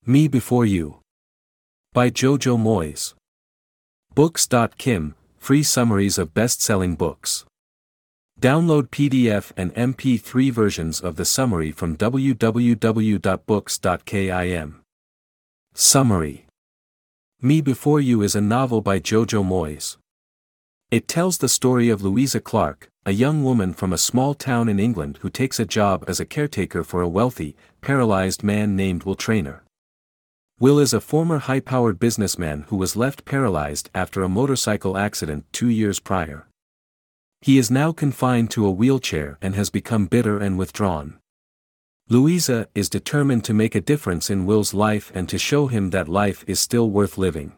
Me Before You. By Jojo Moyes. Books.kim, free summaries of best-selling books. Download PDF and MP3 versions of the summary from www.books.kim. Summary. Me Before You is a novel by Jojo Moyes. It tells the story of Louisa Clark, a young woman from a small town in England who takes a job as a caretaker for a wealthy, paralyzed man named Will Traynor. Will is a former high-powered businessman who was left paralyzed after a motorcycle accident 2 years prior. He is now confined to a wheelchair and has become bitter and withdrawn. Louisa is determined to make a difference in Will's life and to show him that life is still worth living.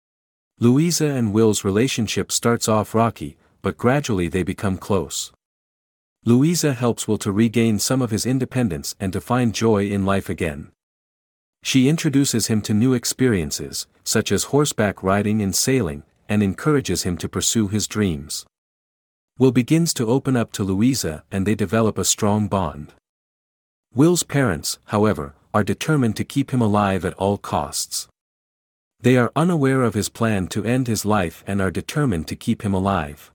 Louisa and Will's relationship starts off rocky, but gradually they become close. Louisa helps Will to regain some of his independence and to find joy in life again. She introduces him to new experiences, such as horseback riding and sailing, and encourages him to pursue his dreams. Will begins to open up to Louisa and they develop a strong bond. Will's parents, however, are determined to keep him alive at all costs. They are unaware of his plan to end his life and are determined to keep him alive.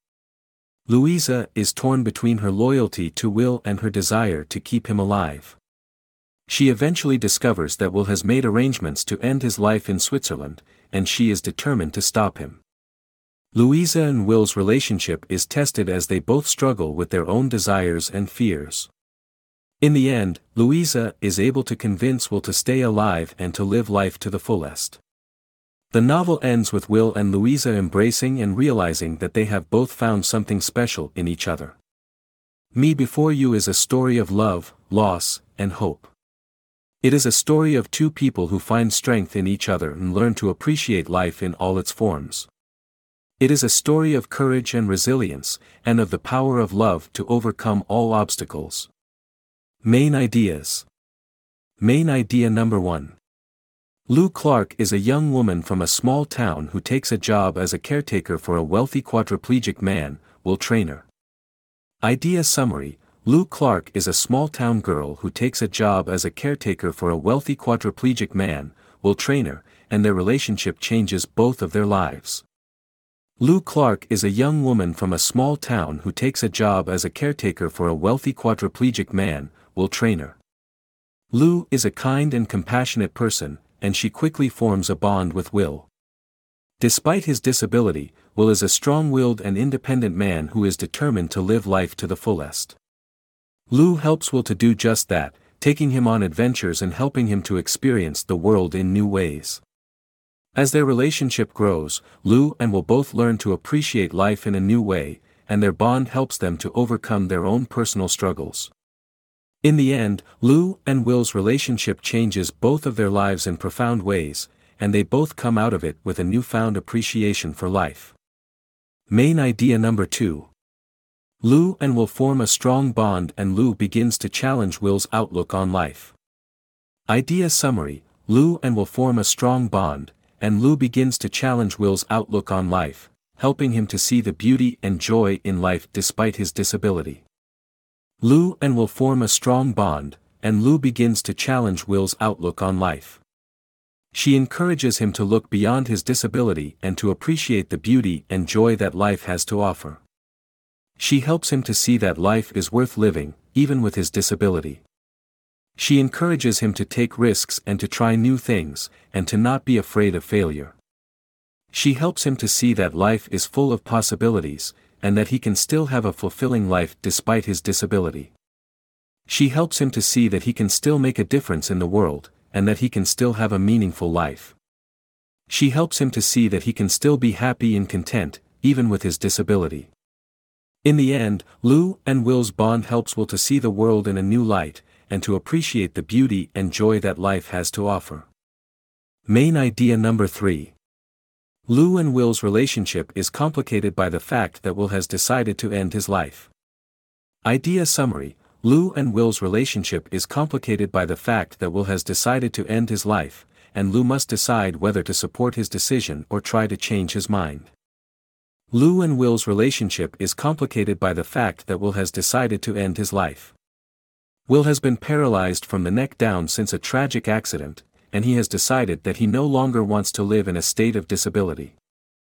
Louisa is torn between her loyalty to Will and her desire to keep him alive. She eventually discovers that Will has made arrangements to end his life in Switzerland, and she is determined to stop him. Louisa and Will's relationship is tested as they both struggle with their own desires and fears. In the end, Louisa is able to convince Will to stay alive and to live life to the fullest. The novel ends with Will and Louisa embracing and realizing that they have both found something special in each other. Me Before You is a story of love, loss, and hope. It is a story of two people who find strength in each other and learn to appreciate life in all its forms. It is a story of courage and resilience, and of the power of love to overcome all obstacles. Main ideas. Main idea number 1. Lou Clark is a young woman from a small town who takes a job as a caretaker for a wealthy quadriplegic man, Will Traynor. Idea summary. Lou Clark is a small-town girl who takes a job as a caretaker for a wealthy quadriplegic man, Will Traynor, and their relationship changes both of their lives. Lou Clark is a young woman from a small town who takes a job as a caretaker for a wealthy quadriplegic man, Will Traynor. Lou is a kind and compassionate person, and she quickly forms a bond with Will. Despite his disability, Will is a strong-willed and independent man who is determined to live life to the fullest. Lou helps Will to do just that, taking him on adventures and helping him to experience the world in new ways. As their relationship grows, Lou and Will both learn to appreciate life in a new way, and their bond helps them to overcome their own personal struggles. In the end, Lou and Will's relationship changes both of their lives in profound ways, and they both come out of it with a newfound appreciation for life. Main idea number 2. Lou and Will form a strong bond and Lou begins to challenge Will's outlook on life. Idea summary. Lou and Will form a strong bond, and Lou begins to challenge Will's outlook on life, helping him to see the beauty and joy in life despite his disability. Lou and Will form a strong bond, and Lou begins to challenge Will's outlook on life. She encourages him to look beyond his disability and to appreciate the beauty and joy that life has to offer. She helps him to see that life is worth living, even with his disability. She encourages him to take risks and to try new things, and to not be afraid of failure. She helps him to see that life is full of possibilities, and that he can still have a fulfilling life despite his disability. She helps him to see that he can still make a difference in the world, and that he can still have a meaningful life. She helps him to see that he can still be happy and content, even with his disability. In the end, Lou and Will's bond helps Will to see the world in a new light, and to appreciate the beauty and joy that life has to offer. Main idea number 3. Lou and Will's relationship is complicated by the fact that Will has decided to end his life. Idea summary. Lou and Will's relationship is complicated by the fact that Will has decided to end his life, and Lou must decide whether to support his decision or try to change his mind. Lou and Will's relationship is complicated by the fact that Will has decided to end his life. Will has been paralyzed from the neck down since a tragic accident, and he has decided that he no longer wants to live in a state of disability.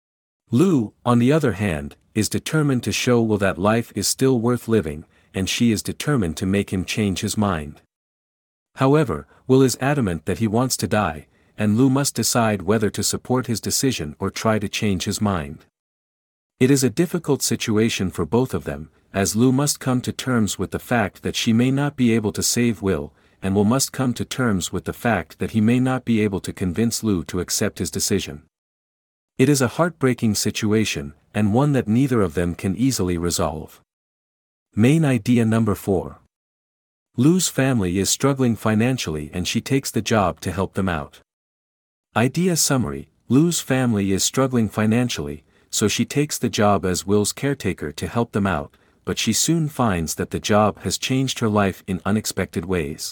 Lu, on the other hand, is determined to show Will that life is still worth living, and she is determined to make him change his mind. However, Will is adamant that he wants to die, and Lu must decide whether to support his decision or try to change his mind. It is a difficult situation for both of them, as Lu must come to terms with the fact that she may not be able to save Will, and Will must come to terms with the fact that he may not be able to convince Lu to accept his decision. It is a heartbreaking situation, and one that neither of them can easily resolve. Main idea number 4. Lu's family is struggling financially and she takes the job to help them out. Idea summary: Lu's family is struggling financially, so she takes the job as Will's caretaker to help them out, but she soon finds that the job has changed her life in unexpected ways.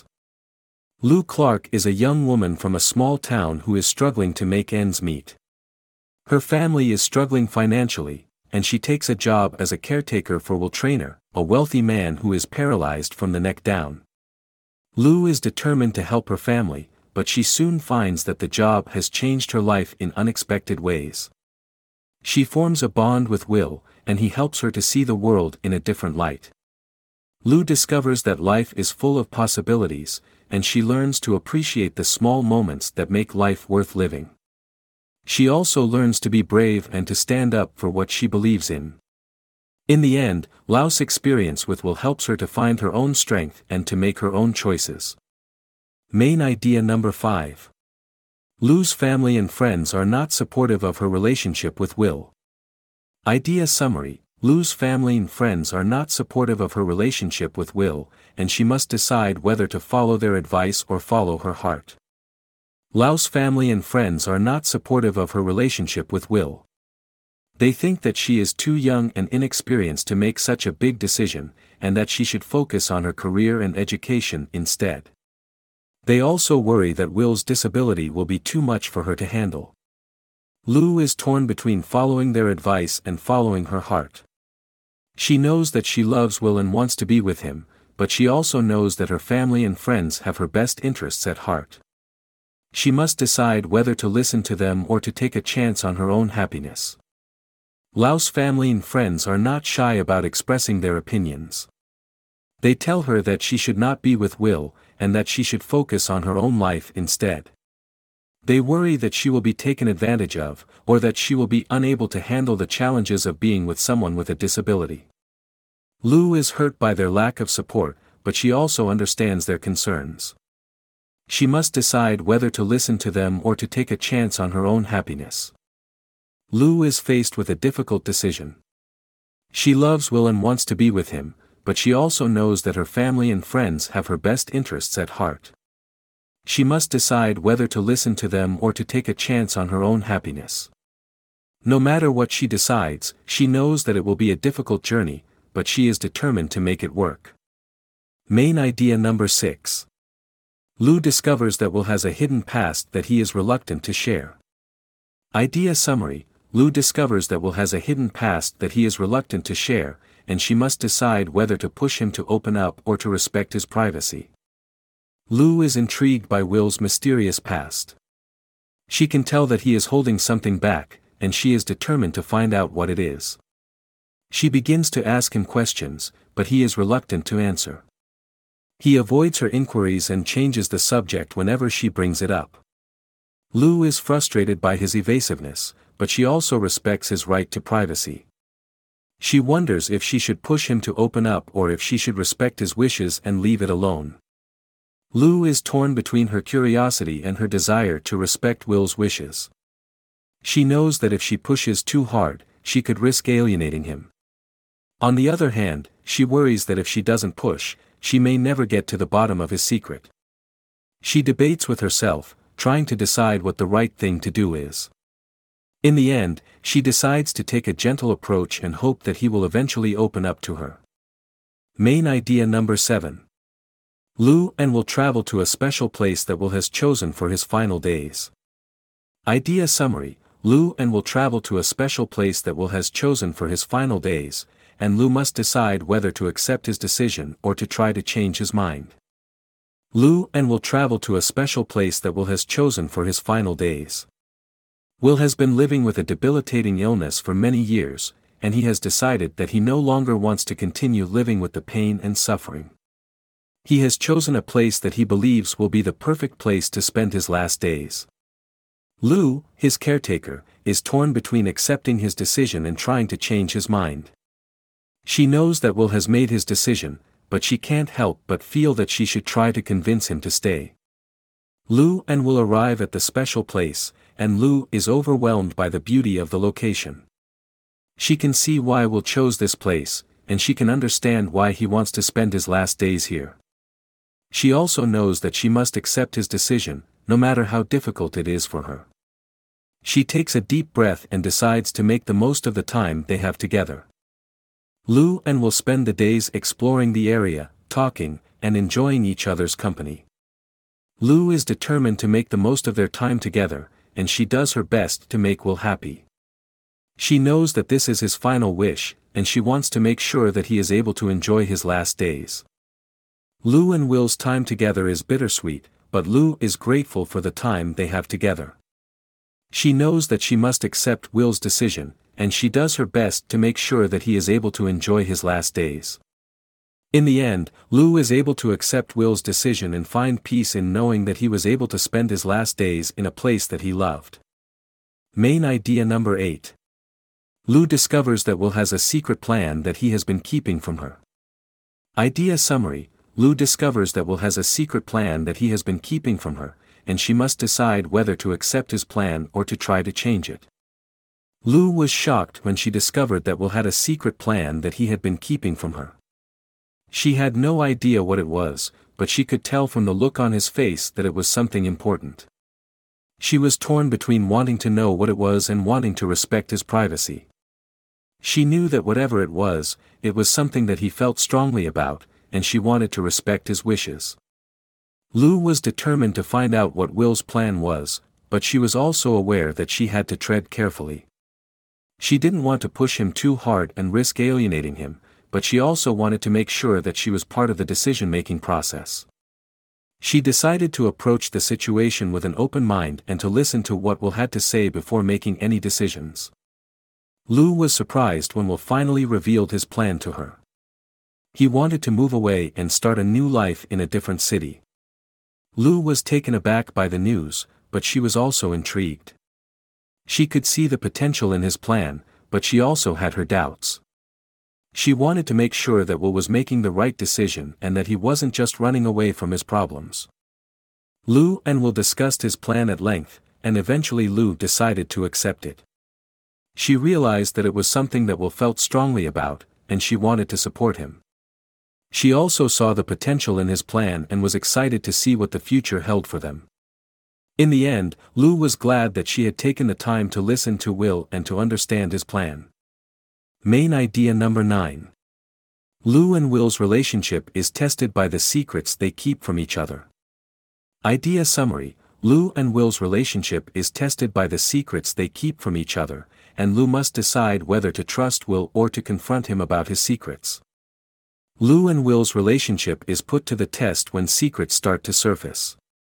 Lu Clark is a young woman from a small town who is struggling to make ends meet. Her family is struggling financially, and she takes a job as a caretaker for Will Trainer, a wealthy man who is paralyzed from the neck down. Lu is determined to help her family, but she soon finds that the job has changed her life in unexpected ways. She forms a bond with Will, and he helps her to see the world in a different light. Lu discovers that life is full of possibilities, and she learns to appreciate the small moments that make life worth living. She also learns to be brave and to stand up for what she believes in. In the end, Lu's experience with Will helps her to find her own strength and to make her own choices. Main idea number 5. Lu's family and friends are not supportive of her relationship with Will. Idea summary: Lu's family and friends are not supportive of her relationship with Will, and she must decide whether to follow their advice or follow her heart. Lu's family and friends are not supportive of her relationship with Will. They think that she is too young and inexperienced to make such a big decision, and that she should focus on her career and education instead. They also worry that Will's disability will be too much for her to handle. Lu is torn between following their advice and following her heart. She knows that she loves Will and wants to be with him, but she also knows that her family and friends have her best interests at heart. She must decide whether to listen to them or to take a chance on her own happiness. Lu's family and friends are not shy about expressing their opinions. They tell her that she should not be with Will, and that she should focus on her own life instead. They worry that she will be taken advantage of, or that she will be unable to handle the challenges of being with someone with a disability. Lu is hurt by their lack of support, but she also understands their concerns. She must decide whether to listen to them or to take a chance on her own happiness. Lu is faced with a difficult decision. She loves Will and wants to be with him, but she also knows that her family and friends have her best interests at heart. She must decide whether to listen to them or to take a chance on her own happiness. No matter what she decides, she knows that it will be a difficult journey, but she is determined to make it work. Main idea number 6. Lu discovers that Will has a hidden past that he is reluctant to share. Idea summary: Lu discovers that Will has a hidden past that he is reluctant to share, and she must decide whether to push him to open up or to respect his privacy. Lu is intrigued by Will's mysterious past. She can tell that he is holding something back, and she is determined to find out what it is. She begins to ask him questions, but he is reluctant to answer. He avoids her inquiries and changes the subject whenever she brings it up. Lu is frustrated by his evasiveness, but she also respects his right to privacy. She wonders if she should push him to open up or if she should respect his wishes and leave it alone. Lu is torn between her curiosity and her desire to respect Will's wishes. She knows that if she pushes too hard, she could risk alienating him. On the other hand, she worries that if she doesn't push, she may never get to the bottom of his secret. She debates with herself, trying to decide what the right thing to do is. In the end, she decides to take a gentle approach and hope that he will eventually open up to her. Main idea number 7. Lu and Will travel to a special place that Will has chosen for his final days. Idea summary: Lu and Will travel to a special place that Will has chosen for his final days, and Lu must decide whether to accept his decision or to try to change his mind. Lu and Will travel to a special place that Will has chosen for his final days. Will has been living with a debilitating illness for many years, and he has decided that he no longer wants to continue living with the pain and suffering. He has chosen a place that he believes will be the perfect place to spend his last days. Lu, his caretaker, is torn between accepting his decision and trying to change his mind. She knows that Will has made his decision, but she can't help but feel that she should try to convince him to stay. Lu and Will arrive at the special place, and Lu is overwhelmed by the beauty of the location. She can see why Will chose this place, and she can understand why he wants to spend his last days here. She also knows that she must accept his decision, no matter how difficult it is for her. She takes a deep breath and decides to make the most of the time they have together. Lu and Will spend the days exploring the area, talking, and enjoying each other's company. Lu is determined to make the most of their time together, and she does her best to make Will happy. She knows that this is his final wish, and she wants to make sure that he is able to enjoy his last days. Lu and Will's time together is bittersweet, but Lu is grateful for the time they have together. She knows that she must accept Will's decision, and she does her best to make sure that he is able to enjoy his last days. In the end, Lu is able to accept Will's decision and find peace in knowing that he was able to spend his last days in a place that he loved. Main idea number 8. Lu discovers that Will has a secret plan that he has been keeping from her. Idea summary: Lu discovers that Will has a secret plan that he has been keeping from her, and she must decide whether to accept his plan or to try to change it. Lu was shocked when she discovered that Will had a secret plan that he had been keeping from her. She had no idea what it was, but she could tell from the look on his face that it was something important. She was torn between wanting to know what it was and wanting to respect his privacy. She knew that whatever it was something that he felt strongly about, and she wanted to respect his wishes. Lu was determined to find out what Will's plan was, but she was also aware that she had to tread carefully. She didn't want to push him too hard and risk alienating him, but she also wanted to make sure that she was part of the decision-making process. She decided to approach the situation with an open mind and to listen to what Will had to say before making any decisions. Lu was surprised when Will finally revealed his plan to her. He wanted to move away and start a new life in a different city. Lu was taken aback by the news, but she was also intrigued. She could see the potential in his plan, but she also had her doubts. She wanted to make sure that Will was making the right decision and that he wasn't just running away from his problems. Lu and Will discussed his plan at length, and eventually Lu decided to accept it. She realized that it was something that Will felt strongly about, and she wanted to support him. She also saw the potential in his plan and was excited to see what the future held for them. In the end, Lu was glad that she had taken the time to listen to Will and to understand his plan. Main idea number 9. Lu and Will's relationship is tested by the secrets they keep from each other. Idea summary: Lu and Will's relationship is tested by the secrets they keep from each other, and Lu must decide whether to trust Will or to confront him about his secrets. Lu and Will's relationship is put to the test when secrets start to surface.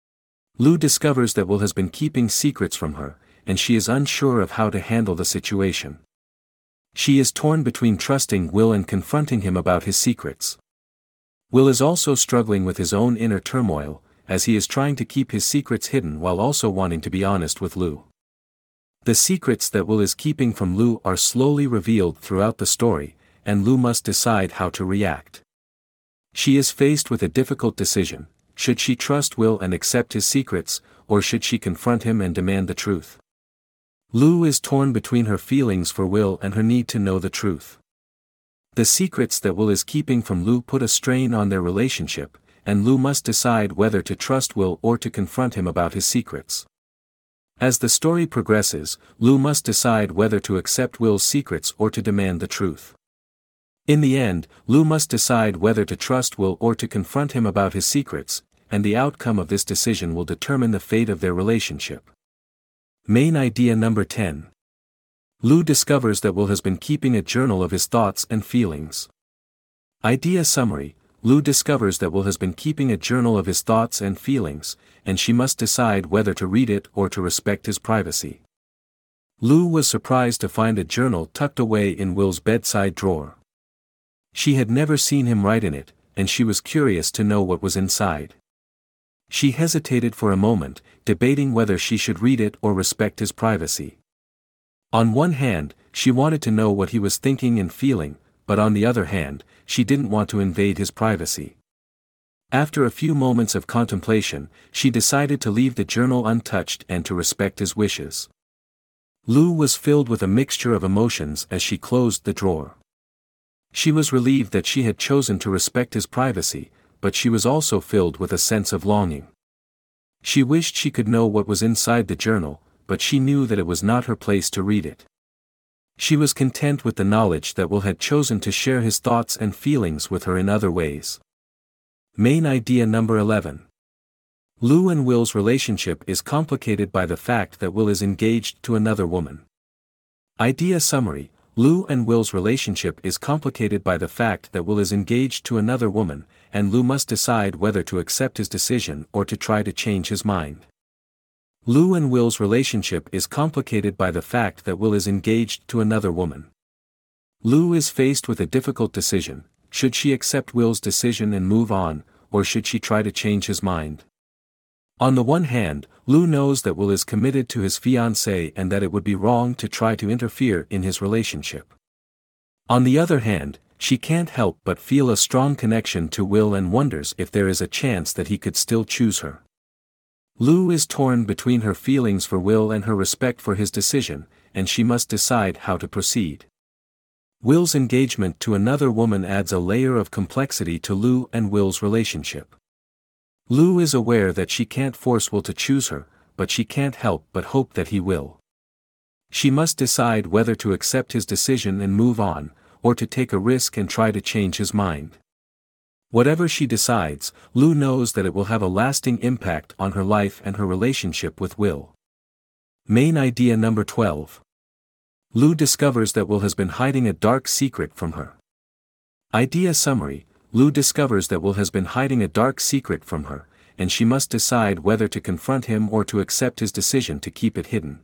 Lu discovers that Will has been keeping secrets from her, and she is unsure of how to handle the situation. She is torn between trusting Will and confronting him about his secrets. Will is also struggling with his own inner turmoil, as he is trying to keep his secrets hidden while also wanting to be honest with Lu. The secrets that Will is keeping from Lu are slowly revealed throughout the story, and Lu must decide how to react. She is faced with a difficult decision: should she trust Will and accept his secrets, or should she confront him and demand the truth? Lu is torn between her feelings for Will and her need to know the truth. The secrets that Will is keeping from Lu put a strain on their relationship, and Lu must decide whether to trust Will or to confront him about his secrets. As the story progresses, Lu must decide whether to accept Will's secrets or to demand the truth. In the end, Lu must decide whether to trust Will or to confront him about his secrets, and the outcome of this decision will determine the fate of their relationship. Main idea number 10. Lu discovers that Will has been keeping a journal of his thoughts and feelings. Idea summary: Lou discovers that Will has been keeping a journal of his thoughts and feelings, and she must decide whether to read it or to respect his privacy. Lou was surprised to find a journal tucked away in Will's bedside drawer. She had never seen him write in it, and she was curious to know what was inside. She hesitated for a moment, debating whether she should read it or respect his privacy. On one hand, she wanted to know what he was thinking and feeling, but on the other hand, she didn't want to invade his privacy. After a few moments of contemplation, she decided to leave the journal untouched and to respect his wishes. Lou was filled with a mixture of emotions as she closed the drawer. She was relieved that she had chosen to respect his privacy, but she was also filled with a sense of longing. She wished she could know what was inside the journal, but she knew that it was not her place to read it. She was content with the knowledge that Will had chosen to share his thoughts and feelings with her in other ways. Main idea number 11. Lou and Will's relationship is complicated by the fact that Will is engaged to another woman. Idea summary: Lou and Will's relationship is complicated by the fact that Will is engaged to another woman, and Lou must decide whether to accept his decision or to try to change his mind. Lou and Will's relationship is complicated by the fact that Will is engaged to another woman. Lou is faced with a difficult decision: should she accept Will's decision and move on, or should she try to change his mind? On the one hand, Lou knows that Will is committed to his fiancée and that it would be wrong to try to interfere in his relationship. On the other hand, she can't help but feel a strong connection to Will and wonders if there is a chance that he could still choose her. Lou is torn between her feelings for Will and her respect for his decision, and she must decide how to proceed. Will's engagement to another woman adds a layer of complexity to Lou and Will's relationship. Lou is aware that she can't force Will to choose her, but she can't help but hope that he will. She must decide whether to accept his decision and move on, or to take a risk and try to change his mind. Whatever she decides, Lou knows that it will have a lasting impact on her life and her relationship with Will. Main idea number 12. Lou discovers that Will has been hiding a dark secret from her. Idea summary: Lou discovers that Will has been hiding a dark secret from her, and she must decide whether to confront him or to accept his decision to keep it hidden.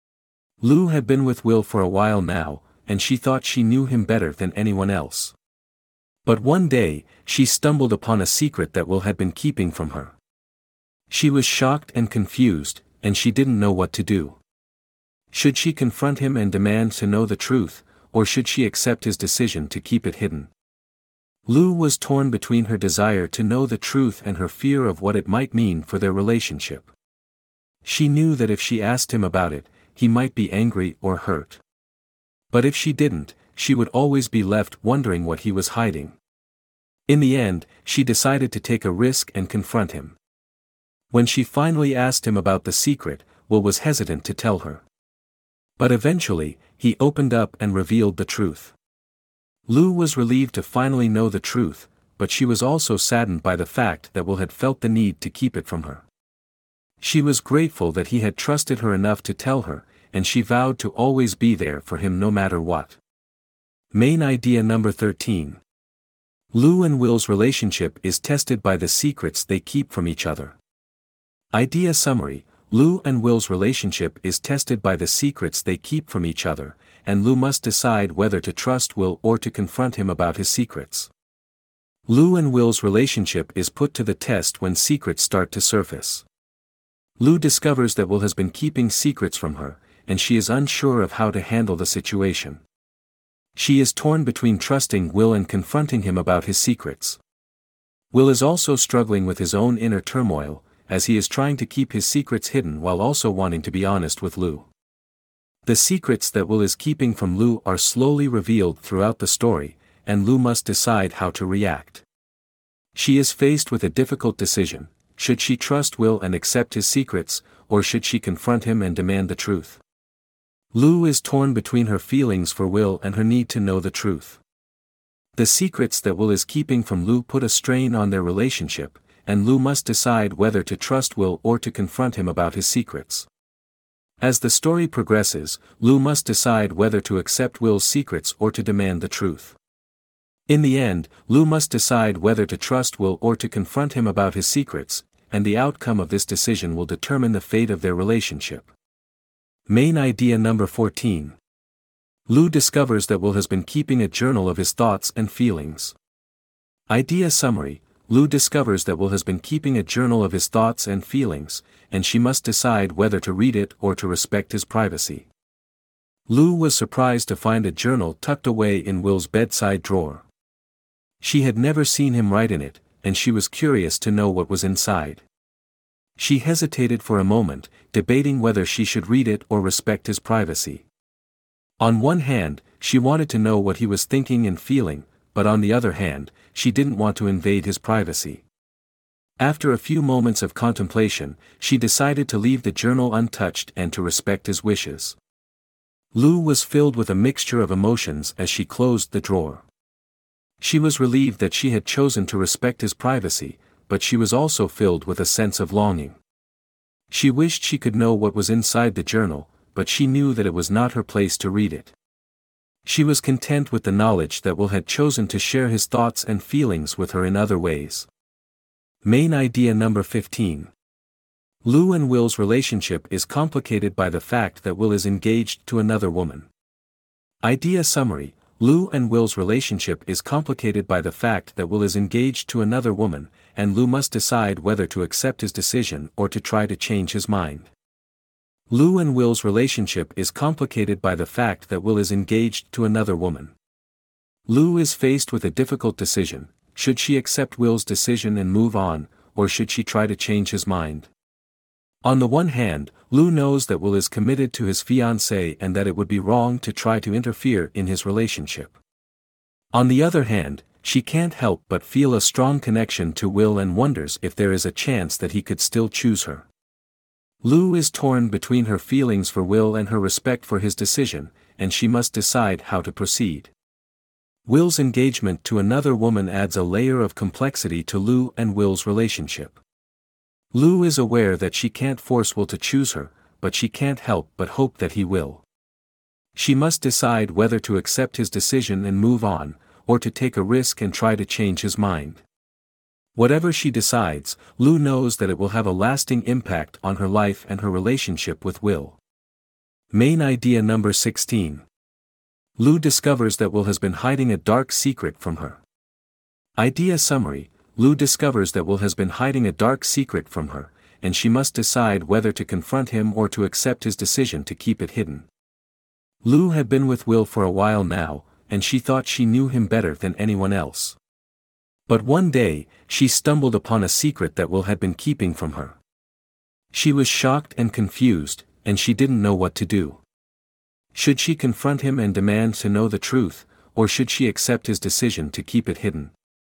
Lou had been with Will for a while now, and she thought she knew him better than anyone else. But one day, she stumbled upon a secret that Will had been keeping from her. She was shocked and confused, and she didn't know what to do. Should she confront him and demand to know the truth, or should she accept his decision to keep it hidden? Lou was torn between her desire to know the truth and her fear of what it might mean for their relationship. She knew that if she asked him about it, he might be angry or hurt. But if she didn't, she would always be left wondering what he was hiding. In the end, she decided to take a risk and confront him. When she finally asked him about the secret, Will was hesitant to tell her. But eventually, he opened up and revealed the truth. Lou was relieved to finally know the truth, but she was also saddened by the fact that Will had felt the need to keep it from her. She was grateful that he had trusted her enough to tell her, and she vowed to always be there for him no matter what. Main idea number 13. Lou and Will's relationship is tested by the secrets they keep from each other. Idea summary: Lou and Will's relationship is tested by the secrets they keep from each other, and Lou must decide whether to trust Will or to confront him about his secrets. Lou and Will's relationship is put to the test when secrets start to surface. Lou discovers that Will has been keeping secrets from her, and she is unsure of how to handle the situation. She is torn between trusting Will and confronting him about his secrets. Will is also struggling with his own inner turmoil, as he is trying to keep his secrets hidden while also wanting to be honest with Lou. The secrets that Will is keeping from Lou are slowly revealed throughout the story, and Lou must decide how to react. She is faced with a difficult decision: should she trust Will and accept his secrets, or should she confront him and demand the truth? Lou is torn between her feelings for Will and her need to know the truth. The secrets that Will is keeping from Lou put a strain on their relationship, and Lou must decide whether to trust Will or to confront him about his secrets. As the story progresses, Lou must decide whether to accept Will's secrets or to demand the truth. In the end, Lu must decide whether to trust Will or to confront him about his secrets, and the outcome of this decision will determine the fate of their relationship. Main idea number 14. Lu discovers that Will has been keeping a journal of his thoughts and feelings. Idea summary: Lu discovers that Will has been keeping a journal of his thoughts and feelings, and she must decide whether to read it or to respect his privacy. Lu was surprised to find a journal tucked away in Will's bedside drawer. She had never seen him write in it, and she was curious to know what was inside. She hesitated for a moment, debating whether she should read it or respect his privacy. On one hand, she wanted to know what he was thinking and feeling, but on the other hand, she didn't want to invade his privacy. After a few moments of contemplation, she decided to leave the journal untouched and to respect his wishes. Lu was filled with a mixture of emotions as she closed the drawer. She was relieved that she had chosen to respect his privacy, but she was also filled with a sense of longing. She wished she could know what was inside the journal, but she knew that it was not her place to read it. She was content with the knowledge that Will had chosen to share his thoughts and feelings with her in other ways. Main idea number 15. Lu and Will's relationship is complicated by the fact that Will is engaged to another woman. Idea summary: Lu and Will's relationship is complicated by the fact that Will is engaged to another woman, and Lu must decide whether to accept his decision or to try to change his mind. Lu and Will's relationship is complicated by the fact that Will is engaged to another woman. Lu is faced with a difficult decision: should she accept Will's decision and move on, or should she try to change his mind? On the one hand, Lu knows that Will is committed to his fiancée and that it would be wrong to try to interfere in his relationship. On the other hand, she can't help but feel a strong connection to Will and wonders if there is a chance that he could still choose her. Lu is torn between her feelings for Will and her respect for his decision, and she must decide how to proceed. Will's engagement to another woman adds a layer of complexity to Lu and Will's relationship. Lu is aware that she can't force Will to choose her, but she can't help but hope that he will. She must decide whether to accept his decision and move on, or to take a risk and try to change his mind. Whatever she decides, Lu knows that it will have a lasting impact on her life and her relationship with Will. Main idea number 16. Lu discovers that Will has been hiding a dark secret from her. Idea summary: Lu discovers that Will has been hiding a dark secret from her, and she must decide whether to confront him or to accept his decision to keep it hidden. Lu had been with Will for a while now, and she thought she knew him better than anyone else. But one day, she stumbled upon a secret that Will had been keeping from her. She was shocked and confused, and she didn't know what to do. Should she confront him and demand to know the truth, or should she accept his decision to keep it hidden?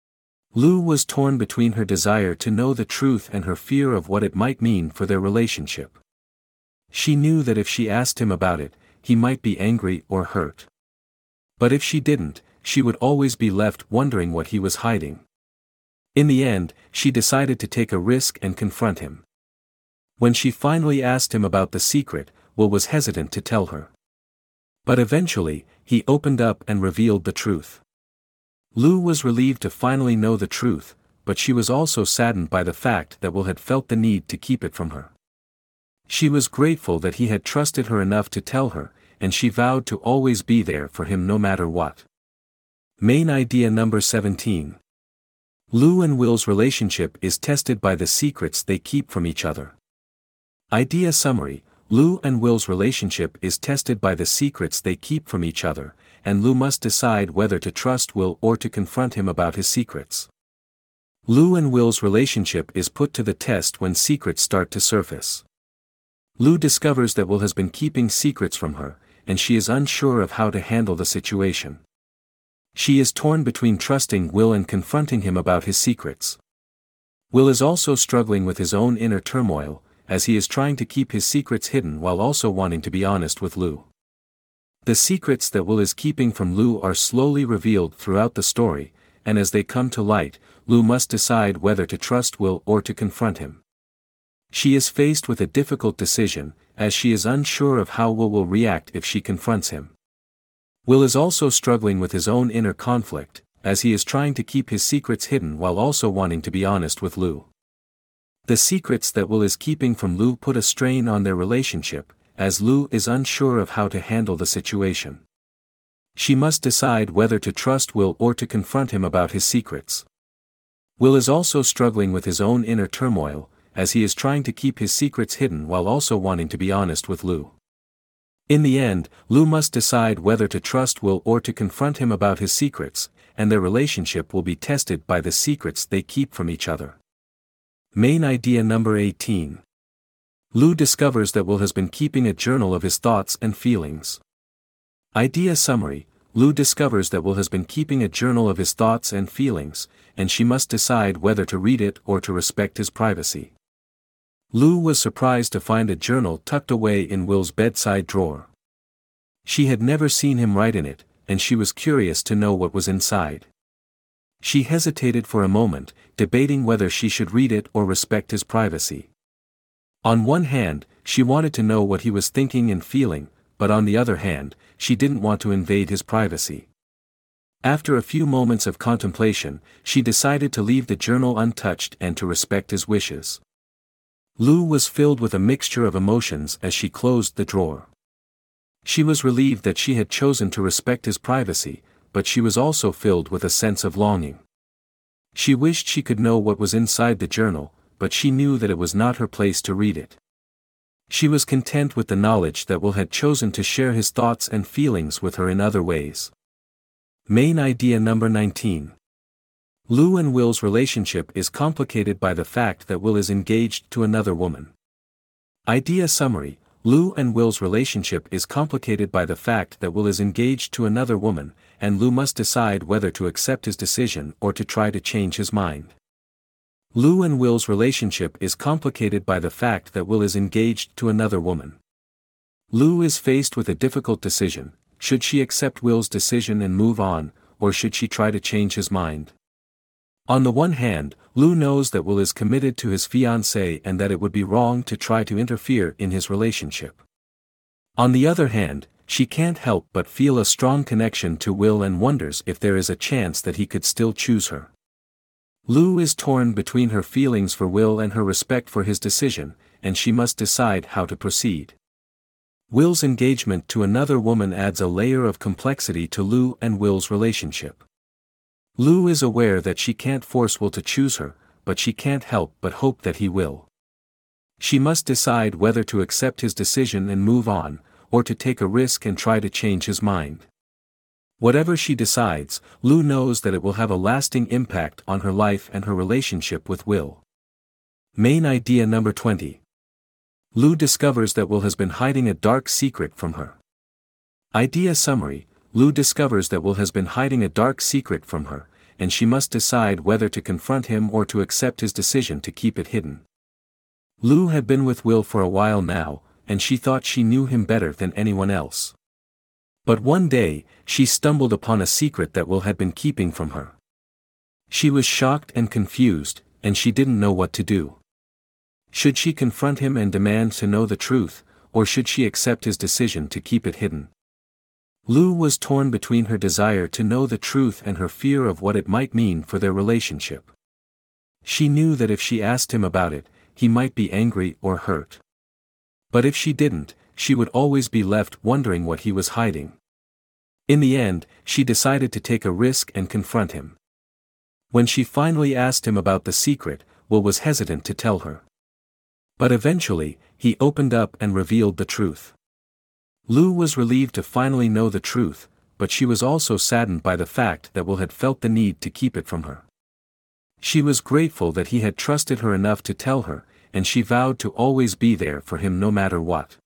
Lu was torn between her desire to know the truth and her fear of what it might mean for their relationship. She knew that if she asked him about it, he might be angry or hurt. But if she didn't, she would always be left wondering what he was hiding. In the end, she decided to take a risk and confront him. When she finally asked him about the secret, Will was hesitant to tell her. But eventually, he opened up and revealed the truth. Lu was relieved to finally know the truth, but she was also saddened by the fact that Will had felt the need to keep it from her. She was grateful that he had trusted her enough to tell her, and she vowed to always be there for him no matter what. Main idea number 17. Lu and Will's relationship is tested by the secrets they keep from each other. Idea summary: Lu and Will's relationship is tested by the secrets they keep from each other, and Lu must decide whether to trust Will or to confront him about his secrets. Lu and Will's relationship is put to the test when secrets start to surface. Lu discovers that Will has been keeping secrets from her, and she is unsure of how to handle the situation. She is torn between trusting Will and confronting him about his secrets. Will is also struggling with his own inner turmoil, as he is trying to keep his secrets hidden while also wanting to be honest with Lu. The secrets that Will is keeping from Lu are slowly revealed throughout the story, and as they come to light, Lu must decide whether to trust Will or to confront him. She is faced with a difficult decision, as she is unsure of how Will react if she confronts him. Will is also struggling with his own inner conflict, as he is trying to keep his secrets hidden while also wanting to be honest with Lou. The secrets that Will is keeping from Lou put a strain on their relationship, as Lou is unsure of how to handle the situation. She must decide whether to trust Will or to confront him about his secrets. Will is also struggling with his own inner turmoil, as he is trying to keep his secrets hidden while also wanting to be honest with Lou. In the end, Lou must decide whether to trust Will or to confront him about his secrets, and their relationship will be tested by the secrets they keep from each other. Main idea number 18. Lou discovers that Will has been keeping a journal of his thoughts and feelings. Idea summary: Lou discovers that Will has been keeping a journal of his thoughts and feelings, and she must decide whether to read it or to respect his privacy. Lou was surprised to find a journal tucked away in Will's bedside drawer. She had never seen him write in it, and she was curious to know what was inside. She hesitated for a moment, debating whether she should read it or respect his privacy. On one hand, she wanted to know what he was thinking and feeling, but on the other hand, she didn't want to invade his privacy. After a few moments of contemplation, she decided to leave the journal untouched and to respect his wishes. Lou was filled with a mixture of emotions as she closed the drawer. She was relieved that she had chosen to respect his privacy, but she was also filled with a sense of longing. She wished she could know what was inside the journal, but she knew that it was not her place to read it. She was content with the knowledge that Will had chosen to share his thoughts and feelings with her in other ways. Main idea number 19. Lou and Will's relationship is complicated by the fact that Will is engaged to another woman. Idea summary: Lou and Will's relationship is complicated by the fact that Will is engaged to another woman, and Lou must decide whether to accept his decision or to try to change his mind. Lou and Will's relationship is complicated by the fact that Will is engaged to another woman. Lou is faced with a difficult decision: should she accept Will's decision and move on, or should she try to change his mind? On the one hand, Lou knows that Will is committed to his fiancée and that it would be wrong to try to interfere in his relationship. On the other hand, she can't help but feel a strong connection to Will and wonders if there is a chance that he could still choose her. Lou is torn between her feelings for Will and her respect for his decision, and she must decide how to proceed. Will's engagement to another woman adds a layer of complexity to Lou and Will's relationship. Lou is aware that she can't force Will to choose her, but she can't help but hope that he will. She must decide whether to accept his decision and move on, or to take a risk and try to change his mind. Whatever she decides, Lou knows that it will have a lasting impact on her life and her relationship with Will. Main idea number 20. Lou discovers that Will has been hiding a dark secret from her. Idea summary: Lou discovers that Will has been hiding a dark secret from her, and she must decide whether to confront him or to accept his decision to keep it hidden. Lou had been with Will for a while now, and she thought she knew him better than anyone else. But one day, she stumbled upon a secret that Will had been keeping from her. She was shocked and confused, and she didn't know what to do. Should she confront him and demand to know the truth, or should she accept his decision to keep it hidden? Lou was torn between her desire to know the truth and her fear of what it might mean for their relationship. She knew that if she asked him about it, he might be angry or hurt. But if she didn't, she would always be left wondering what he was hiding. In the end, she decided to take a risk and confront him. When she finally asked him about the secret, Will was hesitant to tell her. But eventually, he opened up and revealed the truth. Lou was relieved to finally know the truth, but she was also saddened by the fact that Will had felt the need to keep it from her. She was grateful that he had trusted her enough to tell her, and she vowed to always be there for him no matter what.